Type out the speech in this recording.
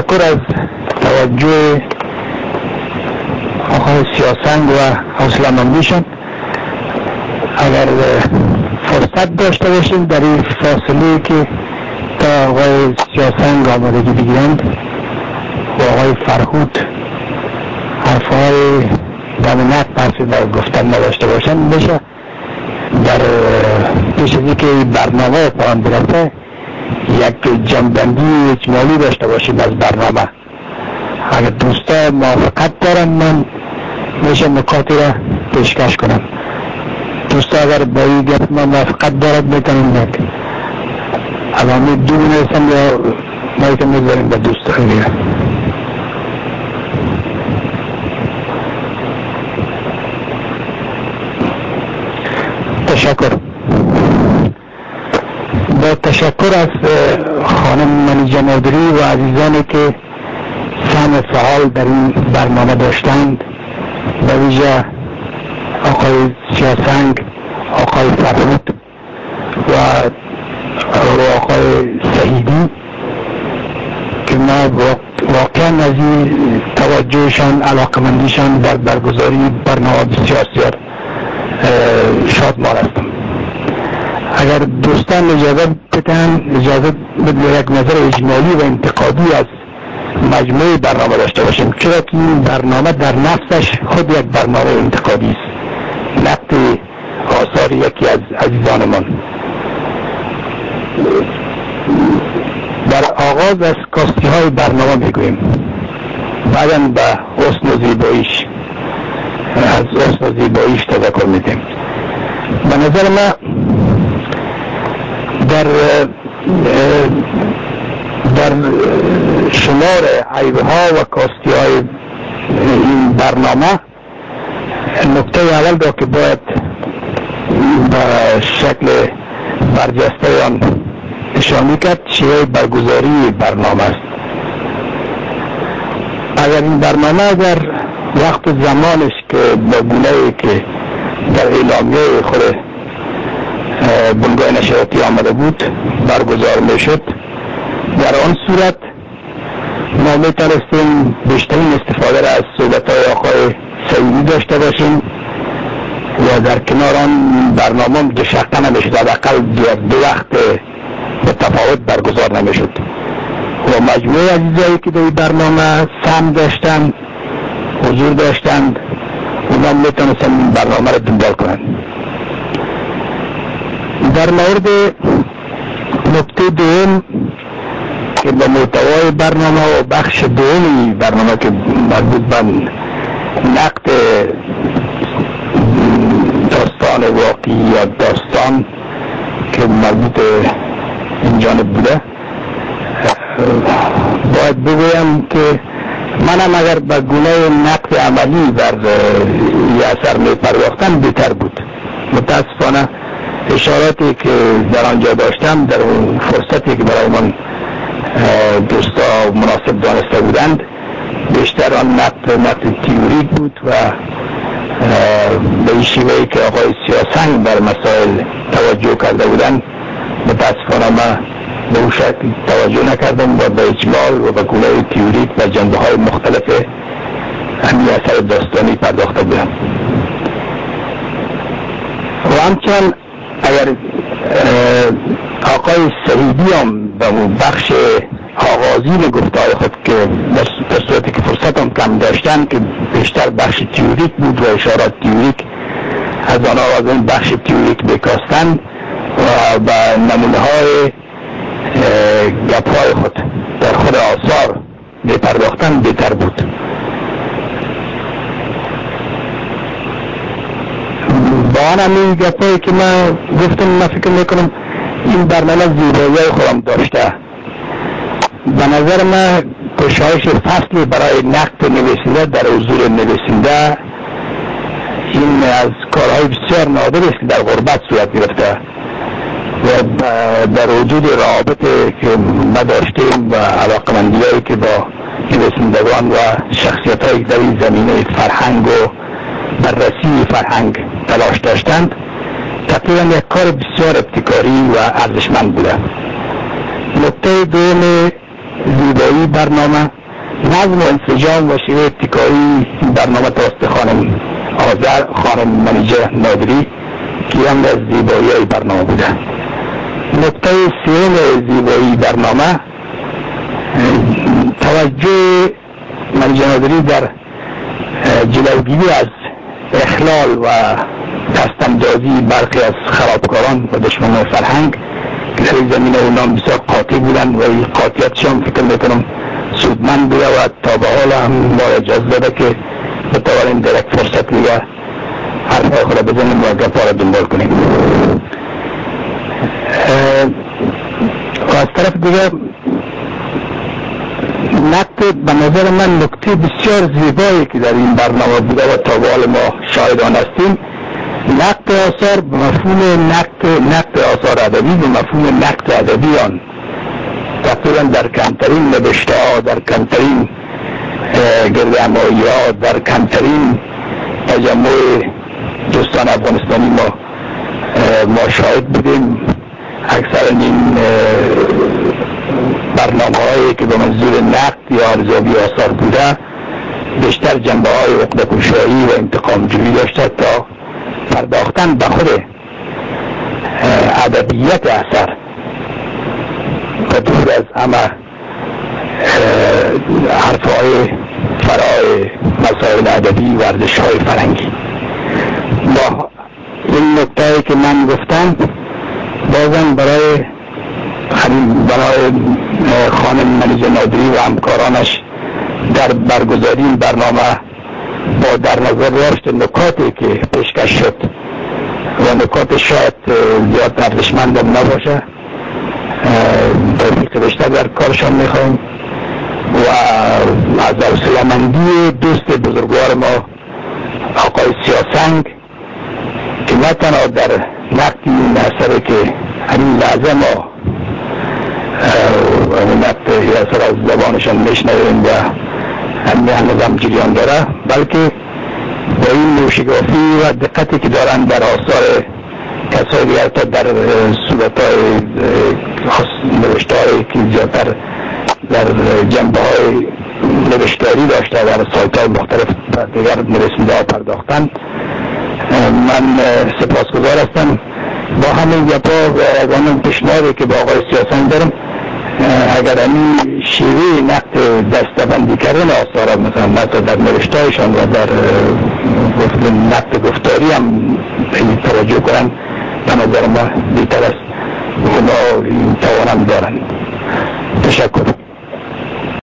تشکر از توجه آقای سیاسنگ و حوصله‌مندیشان. اگر فرصت داشته باشیم در این فاصله که تا آقای سیاسنگ آمادگی بگیرند و آقای فرهود حرفهای دمنت پرسی در گفتن نداشته باشند بشه در پیش از اینکه برنامه پایان برسه یک جنبندی اجمالی داشته باشیم از برنامه. اگر دوستا موافقت دارن من میشه نکاتی را پیشکش کنم. دوستا اگر با این گفت ما موافقت دارد میتونیم یک علامی دو نرسم یا مایک میذاریم به دوستا دیگه. تشکر. با تشکر از خانم منیژه نادری و عزیزانی که سهم فعال در این برنامه داشتند، به ویژه آقای سیاسنگ، آقای فرهود و آقای سعیدی که ما واقعا از این توجهشان، علاقمندیشان در برگزاری برنامه بسیار شادمان هستم. اگر دوستان اجازه بدن یک نظر اجمالی و انتقادی از مجموعه برنامه داشته باشیم، چرا که این برنامه در نفسش خود یک برنامه انتقادی است، نقد آثار یکی از عزیزانمان. در آغاز از کاستی های برنامه میگوییم، بعدا به حسن و زیباییش از حسن و زیباییش تذکر میدیم. به نظر ما در شمار عیبها و کاستی های این برنامه نکته اول را که باید به شکل برجسته آن نشان کرد شیوه برگزاری برنامه است. اگر این برنامه در وقت زمانش که به گونه‌ای که در اعلامیه خود بنگاه نشریاتی آمده بود برگزار میشد، در آن صورت ما میتونستیم بیشترین استفاده را از صحبت‌های آقای سعیدی داشته باشیم و در کنار آن برنامه دو شقه نمیشد، حداقل دو وقت متفاوت برگزار نمیشد و مجموعه عزیزایی که در این برنامه سهم داشتند، حضور داشتند، اونا میتونستن این برنامه را دنبال کنند. در مورد نکته دوم که به محتوای برنامه و بخش دومی برنامه که مربوط به نقد داستان واقعی یا داستان که مربوط این جانب بوده، باید بگویم که منم اگر به گونه نقد عملی بر این اثر می پرداختم بهتر بود. متاسفانه اشاراتی که در آنجا داشتم در اون فرصتی که برای من دوستا مناسب دانسته بودند بیشتر آن نقد تئوریک بود و به این شیوهی که آقای سیاسنگ بر مسائل توجه کرده بودند متاسفانه ما به اون شکل توجه نکردم و به اجمال و به گونه تئوریک و جنبه های مختلف همین اثر داستانی پرداخته بودم. و همچنان اگر آقای سعیدی هم به اون بخش آغازین گفتار خود که در صورتی که فرصت هم کم داشتن که بیشتر بخش تئوریک بود و اشارات تئوریک از آنها از این بخش تئوریک بکاستن و به نمونه های گپ های خود در خود آثار بپرداختن بهتر بود. با آن همین گپ هایی که من گفتم من فکر میکنم این برنامه زیبایی خودم داشته. به نظر من گشایش فصل برای نقد نویسنده در حضور نویسنده این از کارهای بسیار نادر است که در غربت صورت گرفته و در وجود روابط که ما داشتیم و علاقمندی‌هایی که با نویسندگان و شخصیت‌هایی در این زمینه فرهنگ و بررسی فرهنگ تلاش داشتند تقریبا یک کار بسیار ابتکاری و ارزشمند بوده. نکته دوم زیبایی برنامه نظم و انسجام و شیوه ابتکاری برنامه توسط خانم منیژه نادری که هم از زیبایی های برنامه بوده. نکته سوم زیبایی برنامه توجه منیژه نادری در جلوگیری از اخلال و دستاندازی برخی از خرابکاران و دشمنان فرهنگ که در زمینه اونام بسیار قاطع بودن و این قاطعیتشان فکر میکنم سودمند بوده و تا به حال هم ما اجازه داده که بتوانیم در یک فرصت دیگه حرفهای خود بزنیم و گپا را دنبال کنیم. و از طرف دیگه نقد به نظر من نکته بسیار زیبایی که در این برنامه بوده و تا به حال ما شاهدان هستیم، نقد آثار به مفهوم نقد آثار ادبی به مفهوم نقد ادبیان تقریبا در کمترین نوشته ها، در کمترین گردهمایی ها، در کمترین تجمع دوستان افغانستانی ما شاهد بودیم. اکثر این برنامه هایی که به منظور نقد یا ارزیابی آثار بوده بیشتر جنبه های عقده‌گشایی و انتقام جویی داشته تا پرداختن به خود ادبیت اثر و دور از همه حرفهای فرای مسائل ادبی و ارزش‌های فرهنگی. با این نکته‌ای که من گفتم بازم برای خانم منیژه نادری و همکارانش در برگزاری این برنامه با در نظر داشت نکاتی که پیشکش شد و نکات شاید زیاد ارزشمند نباشه توفیق بیشتر در کارشان میخوایم و از حوصله‌مندی دوست بزرگوار ما آقای سیاسنگ که نه تنها در نقد این اثری که همین لحظه ما نقد اثر از زبانشان میشنویم و هنوز هم جریان داره، بلکه با این نوشگافی و دقتی که دارن در آثار کسایی دیگر تا در صورتهای نوشته‌هایی که زیادتر در جنبه‌های نوشتاری داشته و در سایت‌های مختلف دیگر نویسنده‌ها پرداختن. من سپاسگزار هستم. با همین گپا و همین پیشنهادی که با آقای سیاسنگ دارم، اگر همین شیوه نقد دسته‌بندی کردن آثار مثلا در نوشته‌هایشان و در نقد گفتاری هم توجه کنن، به نظر ما بهتر است. اونا این توانم دارن. تشکر.